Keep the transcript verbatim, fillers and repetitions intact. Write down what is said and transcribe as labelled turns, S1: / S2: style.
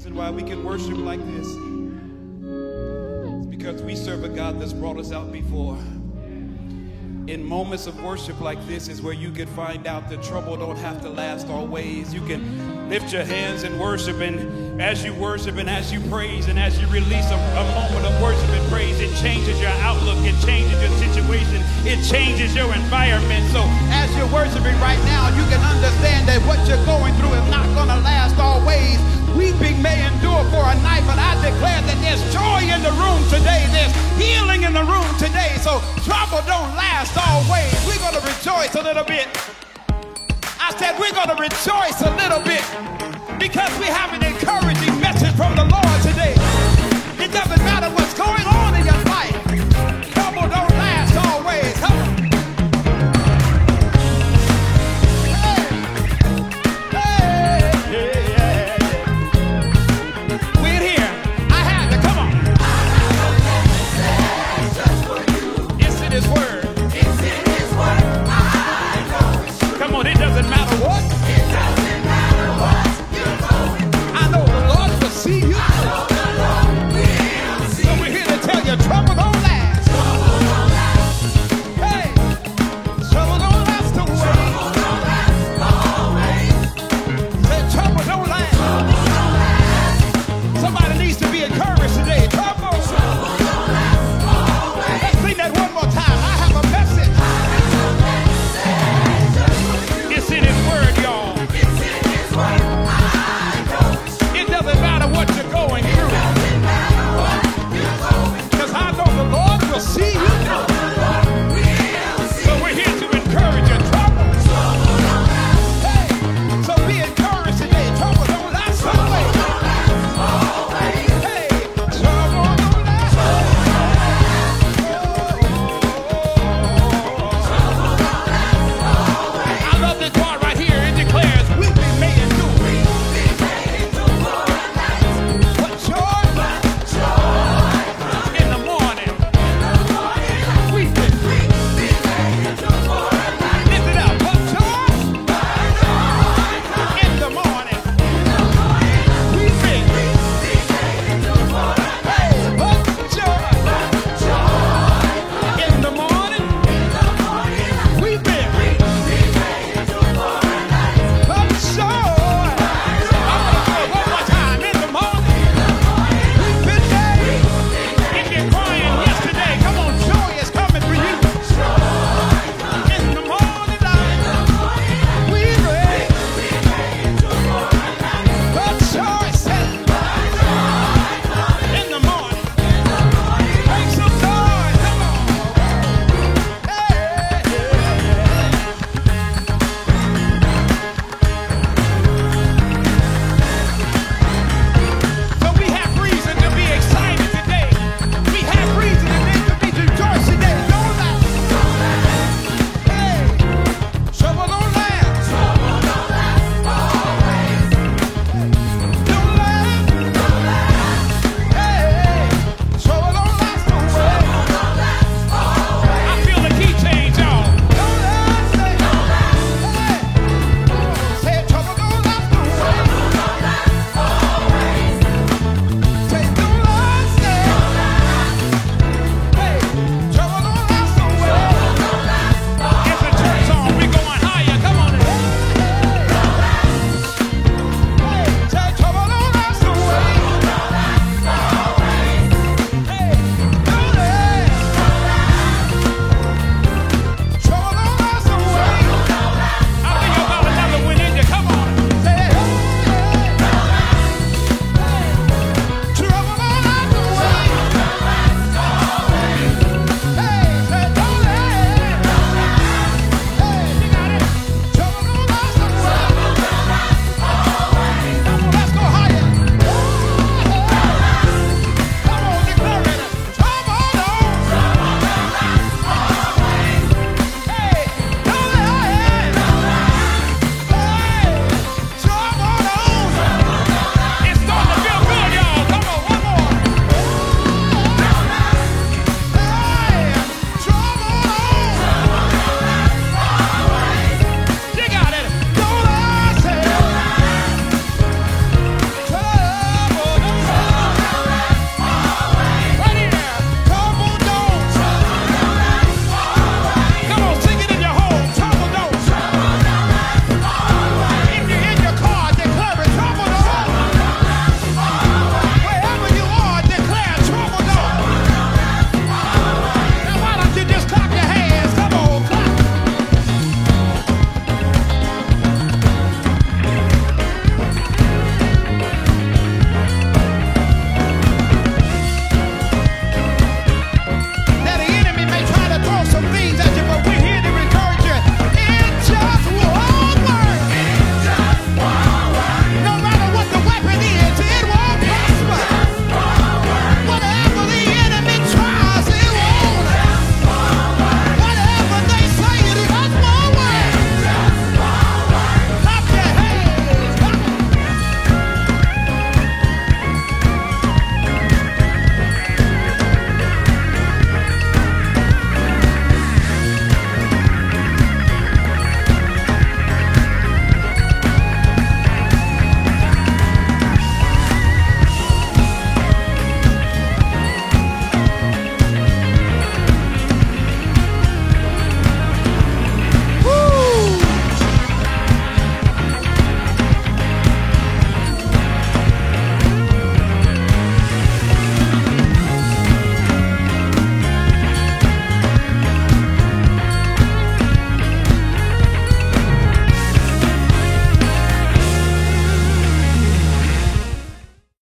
S1: Why we can worship like this, it's because we serve a God that's brought us out before. In moments of worship like this is where you can find out that trouble don't have to last always. You can lift your hands and worship, and as you worship and as you praise and as you release a, a moment of worship and praise, it changes your outlook, it changes your situation, it changes your environment. So as you're worshiping right now, you can understand that what you're going through is not going to last always. Weeping may endure for a night, but I declare that there's joy in the room today. There's healing in the room today. So trouble don't last always. We're going to rejoice a little bit. I said we're going to rejoice a little bit because we have an